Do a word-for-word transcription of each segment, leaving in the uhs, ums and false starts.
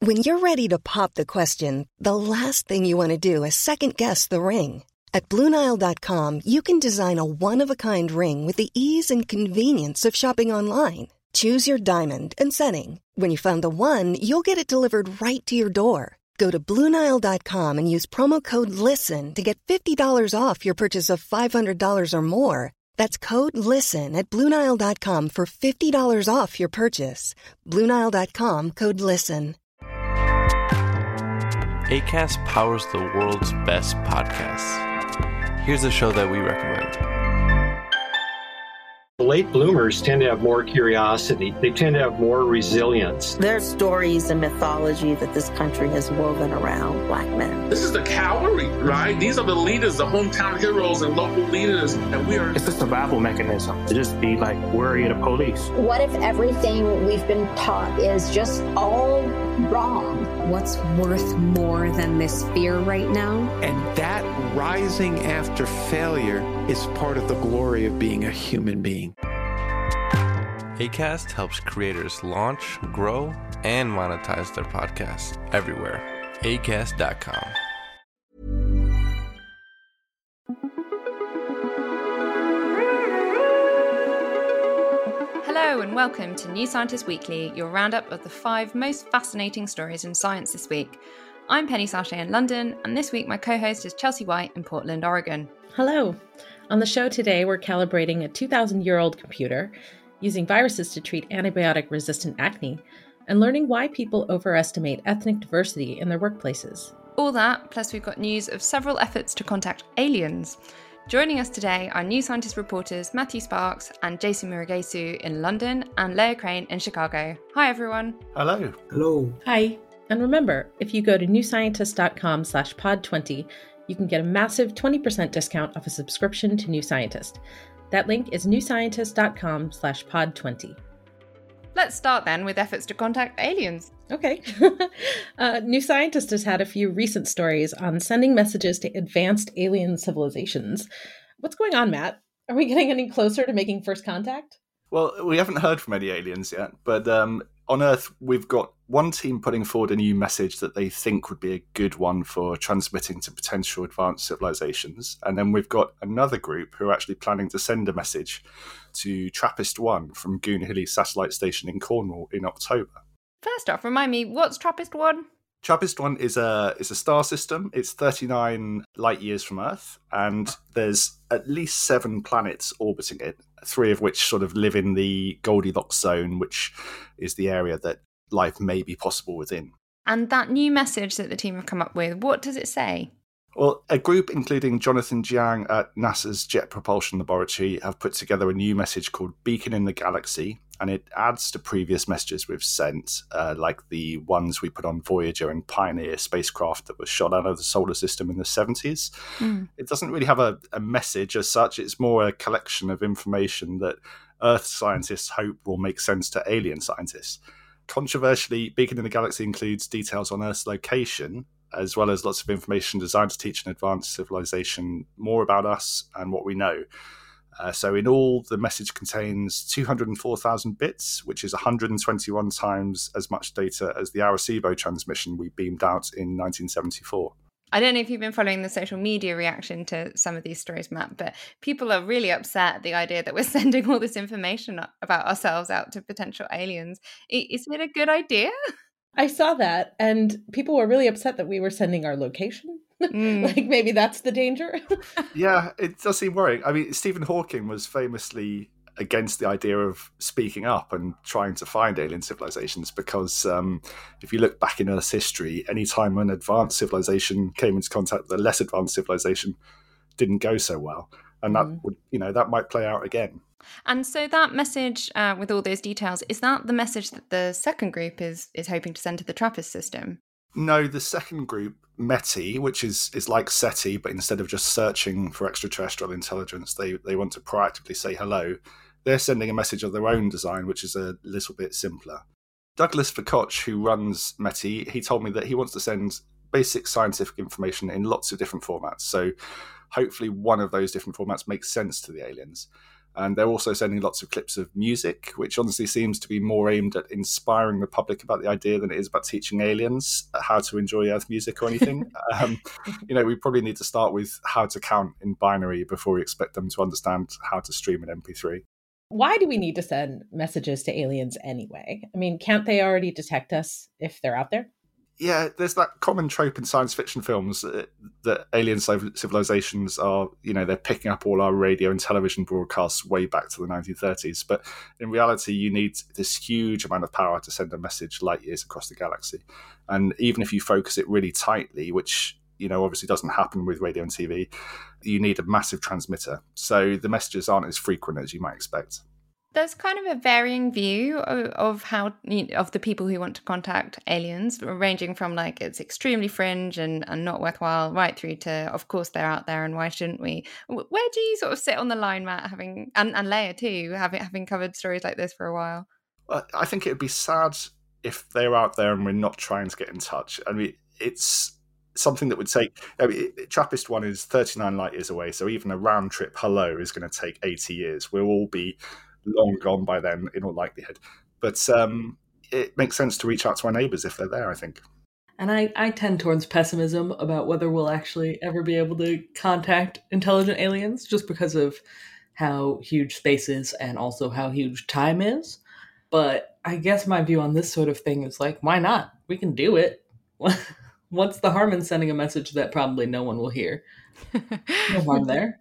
When you're ready to pop the question, the last thing you want to do is second-guess the ring. At Blue Nile dot com, you can design a one-of-a-kind ring with the ease and convenience of shopping online. Choose your diamond and setting. When you find the one, you'll get it delivered right to your door. Go to Blue Nile dot com and use promo code LISTEN to get fifty dollars off your purchase of five hundred dollars or more. That's code LISTEN at Blue Nile dot com for fifty dollars off your purchase. Blue Nile dot com, code LISTEN. Acast powers the world's best podcasts. Here's a show that we recommend. The late bloomers tend to have more curiosity. They tend to have more resilience. There's stories and mythology that this country has woven around Black men. This is the cavalry, right? These are the leaders, the hometown heroes and local leaders. And we are... It's a survival mechanism to just be like worry of the police. What if everything we've been taught is just all wrong? What's worth more than this fear right now? And that rising after failure is part of the glory of being a human being. Acast helps creators launch, grow, and monetize their podcasts everywhere. acast dot com. Hello and welcome to New Scientist Weekly, your roundup of the five most fascinating stories in science this week. I'm Penny Sachet in London, and this week my co-host is Chelsea White in Portland, Oregon. Hello. On the show today, we're calibrating a two thousand year old computer, using viruses to treat antibiotic-resistant acne, and learning why people overestimate ethnic diversity in their workplaces. All that, plus we've got news of several efforts to contact aliens. Joining us today are New Scientist reporters Matthew Sparks and Jason Muragesu in London and Leah Crane in Chicago. Hi, everyone. Hello. Hello. Hi. And remember, if you go to newscientist.com slash pod 20, you can get a massive twenty percent discount off a subscription to New Scientist. That link is newscientist.com slash pod 20. Let's start then with efforts to contact aliens. Okay. uh, New Scientist has had a few recent stories on sending messages to advanced alien civilizations. What's going on, Matt? Are we getting any closer to making first contact? Well, we haven't heard from any aliens yet, but um, on Earth, we've got one team putting forward a new message that they think would be a good one for transmitting to potential advanced civilizations. And then we've got another group who are actually planning to send a message to TRAPPIST one from Goonhilly Satellite Station in Cornwall in October. First off, remind me, what's TRAPPIST one? TRAPPIST one is a is a star system. It's thirty-nine light years from Earth, and there's at least seven planets orbiting it, three of which sort of live in the Goldilocks zone, which is the area that life may be possible within. And that new message that the team have come up with, what does it say? Well, a group including Jonathan Jiang at NASA's Jet Propulsion Laboratory have put together a new message called Beacon in the Galaxy, and it adds to previous messages we've sent, uh, like the ones we put on Voyager and Pioneer spacecraft that was shot out of the solar system in the seventies. Mm. It doesn't really have a, a message as such. It's more a collection of information that Earth scientists hope will make sense to alien scientists. Controversially, Beacon in the Galaxy includes details on Earth's location, as well as lots of information designed to teach an advanced civilization more about us and what we know. Uh, so in all, the message contains two hundred four thousand bits, which is one hundred twenty-one times as much data as the Arecibo transmission we beamed out in nineteen seventy-four. I don't know if you've been following the social media reaction to some of these stories, Matt, but people are really upset at the idea that we're sending all this information about ourselves out to potential aliens. Is it a good idea? I saw that, and people were really upset that we were sending our location. Mm. Like, maybe that's the danger. Yeah, it does seem worrying. I mean, Stephen Hawking was famously against the idea of speaking up and trying to find alien civilizations because um, if you look back in Earth's history, any time an advanced civilization came into contact with a less advanced civilization didn't go so well. And that would, you know, that might play out again. And so that message uh, with all those details, is that the message that the second group is is hoping to send to the TRAPPIST system? No, the second group, METI, which is, is like SETI, but instead of just searching for extraterrestrial intelligence, they, they want to proactively say hello. They're sending a message of their own design, which is a little bit simpler. Douglas Verkoch, who runs METI, he told me that he wants to send basic scientific information in lots of different formats. So hopefully one of those different formats makes sense to the aliens. And they're also sending lots of clips of music, which honestly seems to be more aimed at inspiring the public about the idea than it is about teaching aliens how to enjoy Earth music or anything. um, you know, we probably need to start with how to count in binary before we expect them to understand how to stream an M P three. Why do we need to send messages to aliens anyway? I mean, can't they already detect us if they're out there? Yeah, there's that common trope in science fiction films uh, that alien civilizations are, you know, they're picking up all our radio and television broadcasts way back to the nineteen thirties. But in reality, you need this huge amount of power to send a message light years across the galaxy. And even if you focus it really tightly, which, you know, obviously doesn't happen with radio and T V, you need a massive transmitter. So the messages aren't as frequent as you might expect. There's kind of a varying view of, of how you know, of the people who want to contact aliens, ranging from like it's extremely fringe and, and not worthwhile, right through to of course they're out there and why shouldn't we? Where do you sort of sit on the line, Matt? Having and, and Leia too, having having covered stories like this for a while. I think it would be sad if they're out there and we're not trying to get in touch. I mean, it's something that would take. I mean, Trappist one is thirty-nine light years away, so even a round trip hello is going to take eighty years. We'll all be long gone by then, in all likelihood. But um, it makes sense to reach out to our neighbours if they're there, I think. And I, I tend towards pessimism about whether we'll actually ever be able to contact intelligent aliens, just because of how huge space is and also how huge time is. But I guess my view on this sort of thing is like, why not? We can do it. What's the harm in sending a message that probably no one will hear? No harm there.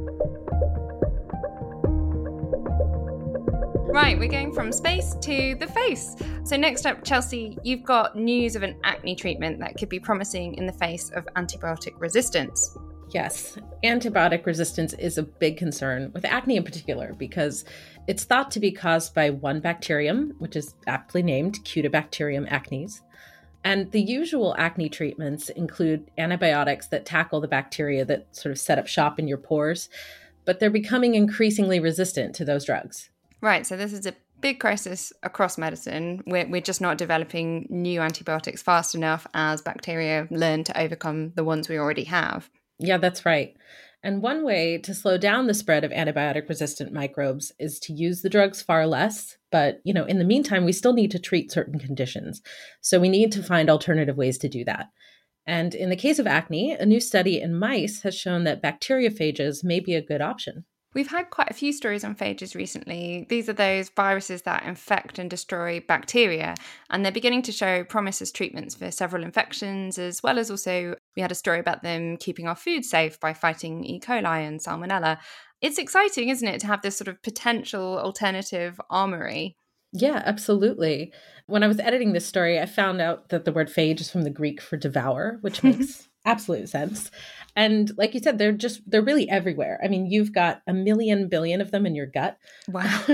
Right, we're going from space to the face. So next up, Chelsea, you've got news of an acne treatment that could be promising in the face of antibiotic resistance. Yes, antibiotic resistance is a big concern, with acne in particular, because it's thought to be caused by one bacterium, which is aptly named Cutibacterium acnes. And the usual acne treatments include antibiotics that tackle the bacteria that sort of set up shop in your pores, but they're becoming increasingly resistant to those drugs. Right, so this is a big crisis across medicine. We're, we're just not developing new antibiotics fast enough as bacteria learn to overcome the ones we already have. Yeah, that's right. And one way to slow down the spread of antibiotic-resistant microbes is to use the drugs far less. But, you know, in the meantime, we still need to treat certain conditions. So we need to find alternative ways to do that. And in the case of acne, a new study in mice has shown that bacteriophages may be a good option. We've had quite a few stories on phages recently. These are those viruses that infect and destroy bacteria, and they're beginning to show promise as treatments for several infections, as well as also we had a story about them keeping our food safe by fighting E. coli and salmonella. It's exciting, isn't it, to have this sort of potential alternative armory? Yeah, absolutely. When I was editing this story, I found out that the word phage is from the Greek for devour, which makes absolute sense. And like you said, they're just, they're really everywhere. I mean, you've got a million billion of them in your gut. Wow.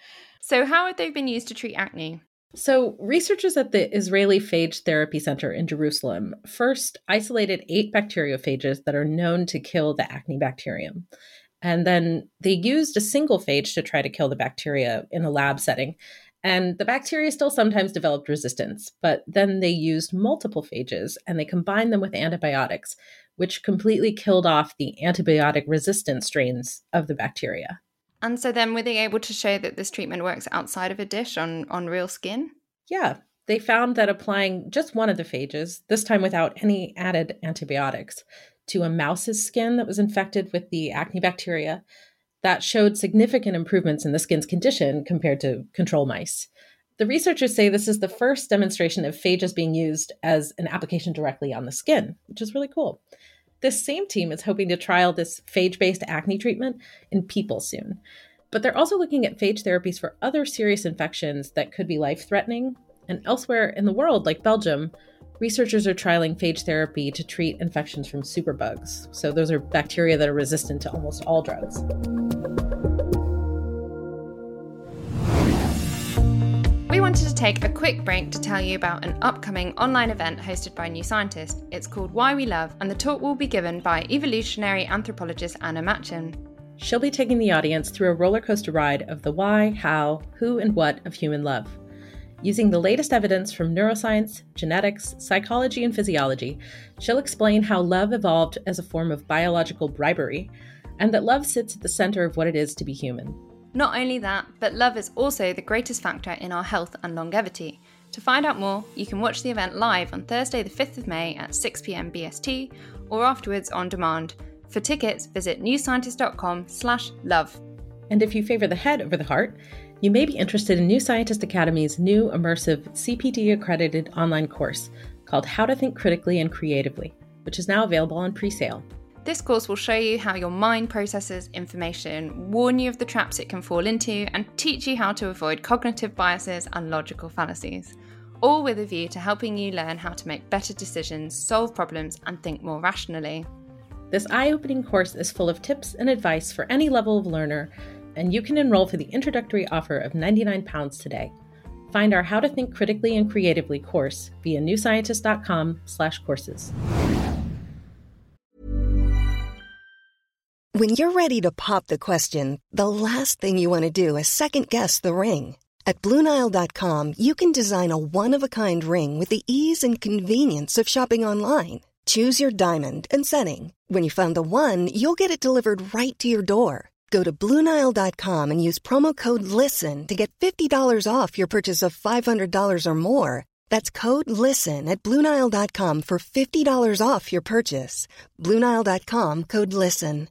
So how have they been used to treat acne? So researchers at the Israeli Phage Therapy Center in Jerusalem first isolated eight bacteriophages that are known to kill the acne bacterium. And then they used a single phage to try to kill the bacteria in a lab setting. And the bacteria still sometimes developed resistance, but then they used multiple phages and they combined them with antibiotics, which completely killed off the antibiotic-resistant strains of the bacteria. And so then were they able to show that this treatment works outside of a dish on, on real skin? Yeah, they found that applying just one of the phages, this time without any added antibiotics, to a mouse's skin that was infected with the acne bacteria, that showed significant improvements in the skin's condition compared to control mice. The researchers say this is the first demonstration of phages being used as an application directly on the skin, which is really cool. This same team is hoping to trial this phage-based acne treatment in people soon. But they're also looking at phage therapies for other serious infections that could be life-threatening. And elsewhere in the world, like Belgium, researchers are trialing phage therapy to treat infections from superbugs. So those are bacteria that are resistant to almost all drugs. We wanted to take a quick break to tell you about an upcoming online event hosted by New Scientist. It's called Why We Love, and the talk will be given by evolutionary anthropologist Anna Machin. She'll be taking the audience through a roller coaster ride of the why, how, who, and what of human love. Using the latest evidence from neuroscience, genetics, psychology, and physiology, she'll explain how love evolved as a form of biological bribery, and that love sits at the center of what it is to be human. Not only that, but love is also the greatest factor in our health and longevity. To find out more, you can watch the event live on Thursday the fifth of May at six p.m. B S T or afterwards on demand. For tickets, visit newscientist.com slash love. And if you favor the head over the heart, you may be interested in New Scientist Academy's new immersive C P D-accredited online course called How to Think Critically and Creatively, which is now available on pre-sale. This course will show you how your mind processes information, warn you of the traps it can fall into, and teach you how to avoid cognitive biases and logical fallacies, all with a view to helping you learn how to make better decisions, solve problems, and think more rationally. This eye-opening course is full of tips and advice for any level of learner, and you can enroll for the introductory offer of ninety-nine pounds today. Find our How to Think Critically and Creatively course via newscientist.com slash courses. When you're ready to pop the question, the last thing you want to do is second-guess the ring. At Blue Nile dot com, you can design a one-of-a-kind ring with the ease and convenience of shopping online. Choose your diamond and setting. When you find the one, you'll get it delivered right to your door. Go to Blue Nile dot com and use promo code LISTEN to get fifty dollars off your purchase of five hundred dollars or more. That's code LISTEN at Blue Nile dot com for fifty dollars off your purchase. Blue Nile dot com, code LISTEN.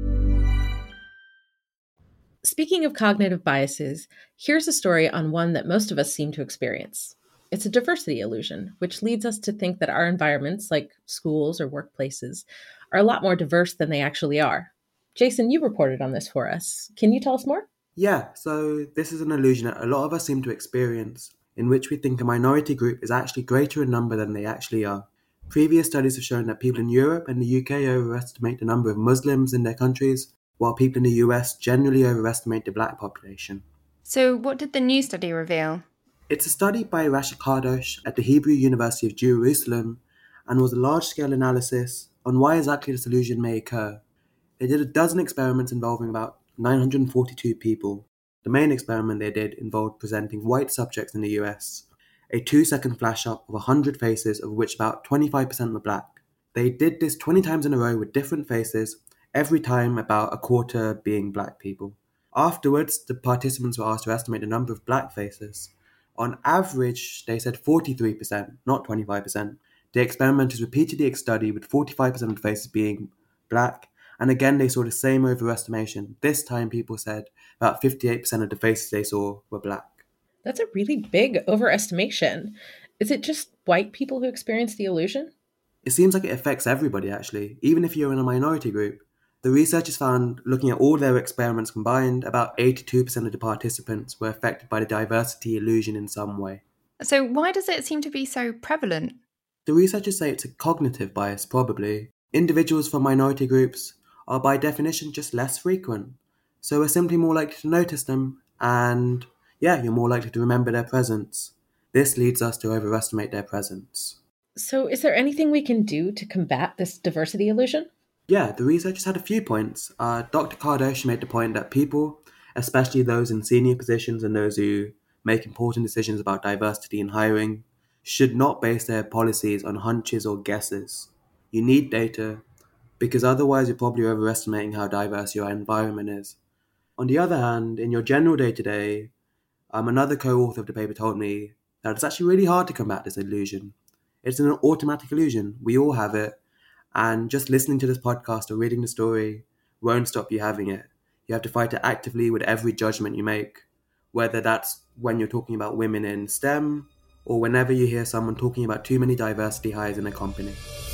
Speaking of cognitive biases, here's a story on one that most of us seem to experience. It's a diversity illusion, which leads us to think that our environments, like schools or workplaces, are a lot more diverse than they actually are. Jason, you reported on this for us. Can you tell us more? Yeah, so this is an illusion that a lot of us seem to experience, in which we think a minority group is actually greater in number than they actually are. Previous studies have shown that people in Europe and the U K overestimate the number of Muslims in their countries, while people in the U S generally overestimate the black population. So what did the new study reveal? It's a study by Rasha Kardosh at the Hebrew University of Jerusalem and was a large-scale analysis on why exactly this illusion may occur. They did a dozen experiments involving about nine hundred forty-two people. The main experiment they did involved presenting white subjects in the U S, a two-second flash-up of one hundred faces, of which about twenty-five percent were black. They did this twenty times in a row with different faces, every time about a quarter being black people. Afterwards, the participants were asked to estimate the number of black faces. On average, they said forty-three percent, not twenty-five percent. The experimenters repeated the study with forty-five percent of the faces being black, and again they saw the same overestimation. This time people said about fifty-eight percent of the faces they saw were black. That's a really big overestimation. Is it just white people who experience the illusion? It seems like it affects everybody, actually, even if you're in a minority group. The researchers found, looking at all their experiments combined, about eighty-two percent of the participants were affected by the diversity illusion in some way. So why does it seem to be so prevalent? The researchers say it's a cognitive bias, probably. Individuals from minority groups are by definition just less frequent, so we're simply more likely to notice them, and yeah, you're more likely to remember their presence. This leads us to overestimate their presence. So is there anything we can do to combat this diversity illusion? Yeah, the researchers had a few points. Uh, Doctor Kardosh made the point that people, especially those in senior positions and those who make important decisions about diversity in hiring, should not base their policies on hunches or guesses. You need data, because otherwise you're probably overestimating how diverse your environment is. On the other hand, in your general day-to-day, um, another co-author of the paper told me that it's actually really hard to combat this illusion. It's an automatic illusion. We all have it. And just listening to this podcast or reading the story won't stop you having it. You have to fight it actively with every judgment you make, whether that's when you're talking about women in STEM or whenever you hear someone talking about too many diversity hires in a company.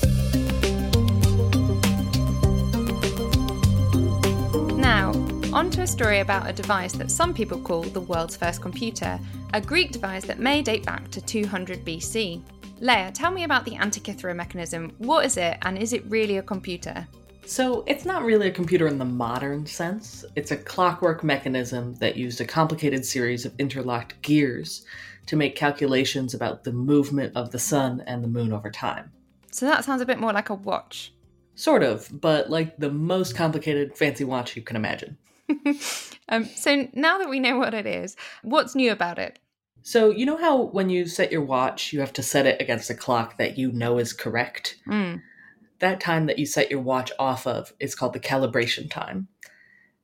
Now, on to a story about a device that some people call the world's first computer, a Greek device that may date back to two hundred B C. Leah, tell me about the Antikythera mechanism. What is it, and is it really a computer? So it's not really a computer in the modern sense. It's a clockwork mechanism that used a complicated series of interlocked gears to make calculations about the movement of the sun and the moon over time. So that sounds a bit more like a watch. Sort of, but like the most complicated fancy watch you can imagine. um, so now that we know what it is, what's new about it? So you know how when you set your watch, you have to set it against a clock that you know is correct? Mm. That time that you set your watch off of is called the calibration time.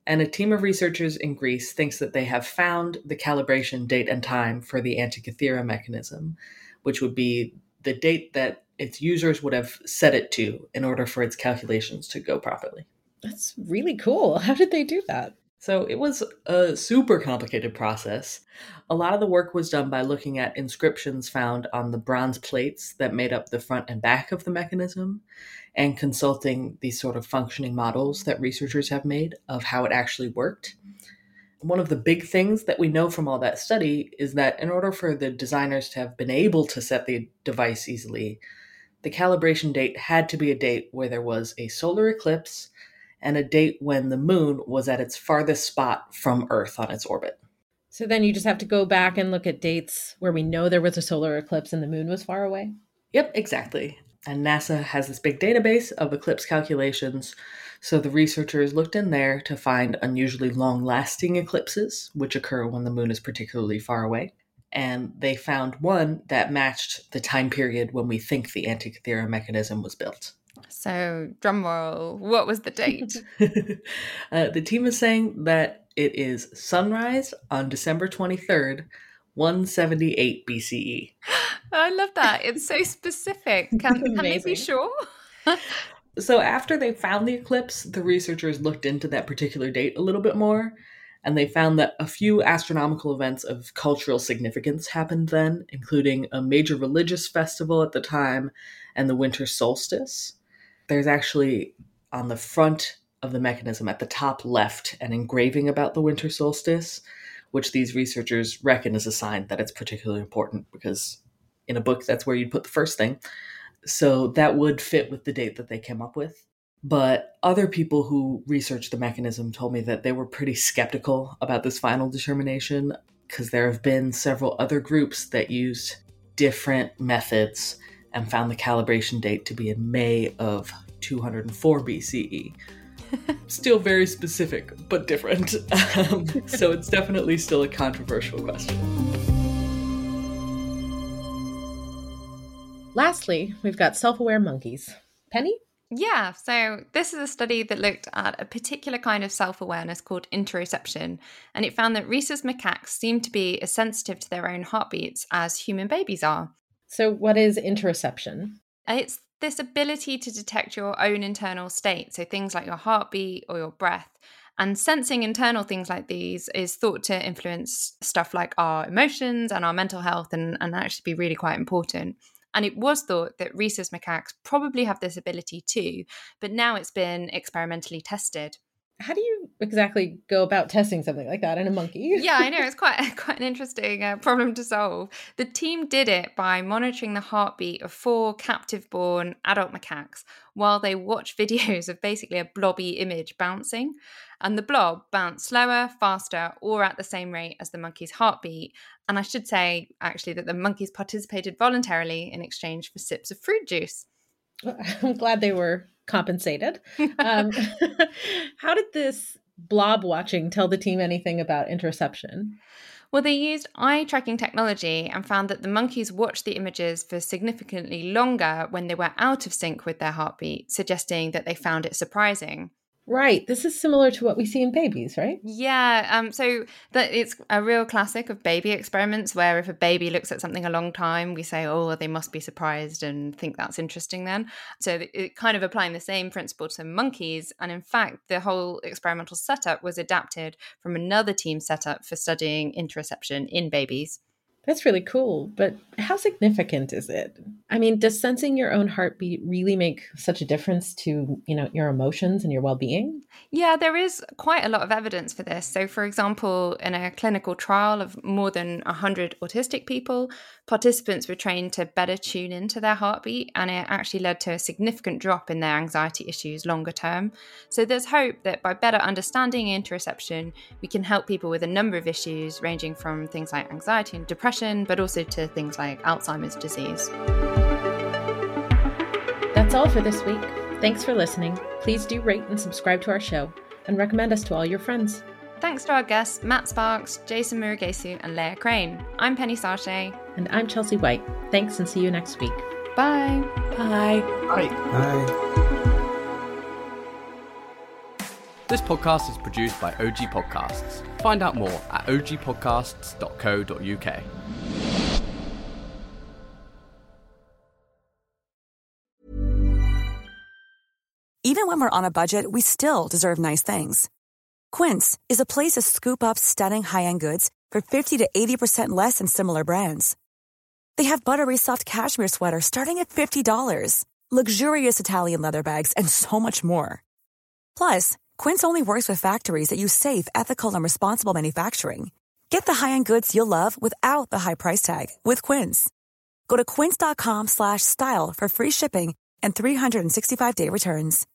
And a team of researchers in Greece thinks that they have found the calibration date and time for the Antikythera mechanism, which would be the date that its users would have set it to in order for its calculations to go properly. That's really cool. How did they do that? So it was a super complicated process. A lot of the work was done by looking at inscriptions found on the bronze plates that made up the front and back of the mechanism and consulting these sort of functioning models that researchers have made of how it actually worked. One of the big things that we know from all that study is that in order for the designers to have been able to set the device easily, the calibration date had to be a date where there was a solar eclipse and a date when the moon was at its farthest spot from Earth on its orbit. So then you just have to go back and look at dates where we know there was a solar eclipse and the moon was far away? Yep, exactly. And NASA has this big database of eclipse calculations, so the researchers looked in there to find unusually long-lasting eclipses, which occur when the moon is particularly far away. And they found one that matched the time period when we think the Antikythera mechanism was built. So, drumroll, what was the date? uh, the team is saying that it is sunrise on December twenty-third, one seventy-eight B C E. I love that. It's so specific. Can, can they be sure? So after they found the eclipse, the researchers looked into that particular date a little bit more, and they found that a few astronomical events of cultural significance happened then, including a major religious festival at the time and the winter solstice. There's actually, on the front of the mechanism at the top left, an engraving about the winter solstice, which these researchers reckon is a sign that it's particularly important because in a book, that's where you'd put the first thing. So that would fit with the date that they came up with. But other people who researched the mechanism told me that they were pretty skeptical about this final determination because there have been several other groups that used different methods and found the calibration date to be in May of two hundred four B C E. Still very specific, but different. Um, so it's definitely still a controversial question. Lastly, we've got self-aware monkeys. Penny? Yeah, so this is a study that looked at a particular kind of self-awareness called interoception, and it found that rhesus macaques seem to be as sensitive to their own heartbeats as human babies are. So what is interoception? It's this ability to detect your own internal state, so things like your heartbeat or your breath. And sensing internal things like these is thought to influence stuff like our emotions and our mental health and, and actually be really quite important. And it was thought that rhesus macaques probably have this ability too, but now it's been experimentally tested. How do you exactly go about testing something like that in a monkey? Yeah, I know. It's quite quite an interesting uh, problem to solve. The team did it by monitoring the heartbeat of four captive-born adult macaques while they watched videos of basically a blobby image bouncing. And the blob bounced slower, faster, or at the same rate as the monkey's heartbeat. And I should say, actually, that the monkeys participated voluntarily in exchange for sips of fruit juice. I'm glad they were compensated. Um, how did this blob watching tell the team anything about interoception? Well, they used eye tracking technology and found that the monkeys watched the images for significantly longer when they were out of sync with their heartbeat, suggesting that they found it surprising. Right. This is similar to what we see in babies, right? Yeah. Um. So that it's a real classic of baby experiments where if a baby looks at something a long time, we say, oh, they must be surprised and think that's interesting then. So it kind of applying the same principle to monkeys. And in fact, the whole experimental setup was adapted from another team setup for studying interoception in babies. That's really cool. But how significant is it? I mean, does sensing your own heartbeat really make such a difference to, you know, your emotions and your well-being? Yeah, there is quite a lot of evidence for this. So, for example, in a clinical trial of more than one hundred autistic people, participants were trained to better tune into their heartbeat, and it actually led to a significant drop in their anxiety issues longer term. So there's hope that by better understanding interoception, we can help people with a number of issues ranging from things like anxiety and depression, but also to things like Alzheimer's disease. That's all for this week. Thanks for listening. Please do rate and subscribe to our show and recommend us to all your friends. Thanks to our guests, Matt Sparks, Jason Muragesu, and Leah Crane. I'm Penny Sarche. And I'm Chelsea White. Thanks and see you next week. Bye. Bye. Bye. Bye. This podcast is produced by O G Podcasts. Find out more at o g podcasts dot co dot u k. Even when we're on a budget, we still deserve nice things. Quince is a place to scoop up stunning high-end goods for fifty to eighty percent less than similar brands. They have buttery soft cashmere sweaters starting at fifty dollars, luxurious Italian leather bags, and so much more. Plus, Quince only works with factories that use safe, ethical, and responsible manufacturing. Get the high-end goods you'll love without the high price tag with Quince. Go to quince dot com slash style for free shipping and three sixty-five day returns.